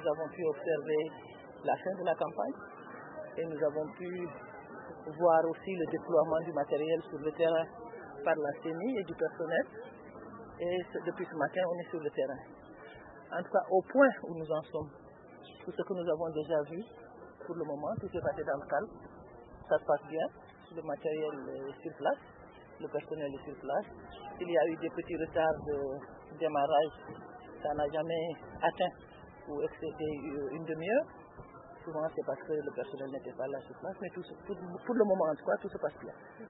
nous avons pu observer la fin de la campagne et nous avons pu voir aussi le déploiement du matériel sur le terrain par la CENI et du personnel. Et depuis ce matin, on est sur le terrain. En tout cas, au point où nous en sommes, tout ce que nous avons déjà vu, pour le moment, tout s'est passé dans le calme. Ça se passe bien, le matériel est sur place, le personnel est sur place. Il y a eu des petits retards de démarrage, ça n'a jamais atteint ou excédé une demi-heure. Souvent, c'est parce que le personnel n'était pas là sur place, mais pour le moment, en tout cas, tout se passe bien.